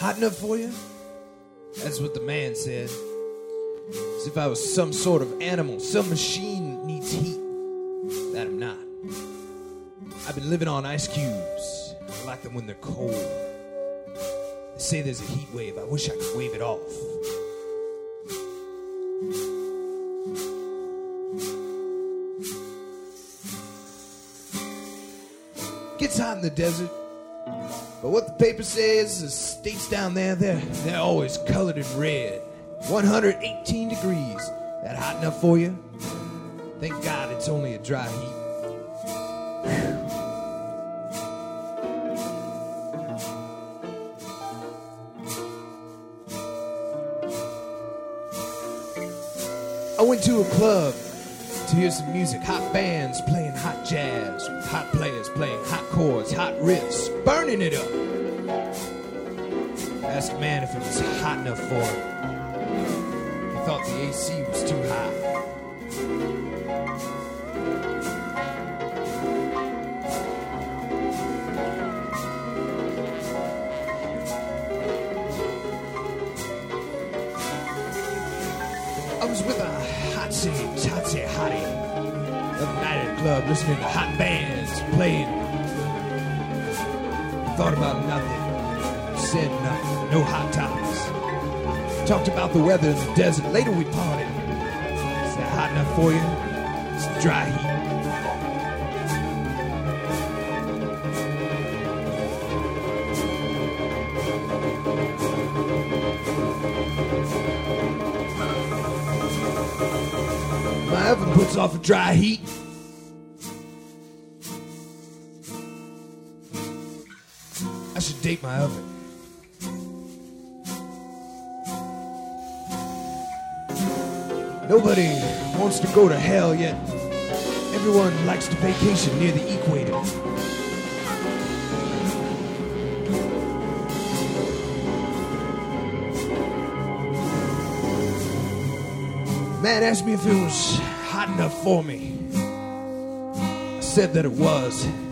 Hot enough for you? That's what the man said. As if I was some sort of animal, some machine that needs heat. That I'm not. I've been living on ice cubes. I like them when they're cold. They say there's a heat wave. I wish I could wave it off. Gets hot in the desert. But what the paper says, the states down there, they're always colored in red. 118 degrees. That hot enough for you? Thank God it's only a dry heat. I went to a club to hear some music. Hot bands playing hot jazz. Hot players playing hot chords, hot riffs, burning it up. I asked the man if it was hot enough for him. He thought the AC was too hot. I was with a hot hottie. The other night at a club, listening to hot bands playing. Thought about nothing. Said nothing. No hot topics. Talked about the weather in the desert. Later we partied. Is that hot enough for you? It's dry heat. My oven puts off a dry heat. I should date my oven. Nobody wants to go to hell yet. Everyone likes to vacation near the equator. Man asked me if it was hot enough for me. I said that it was.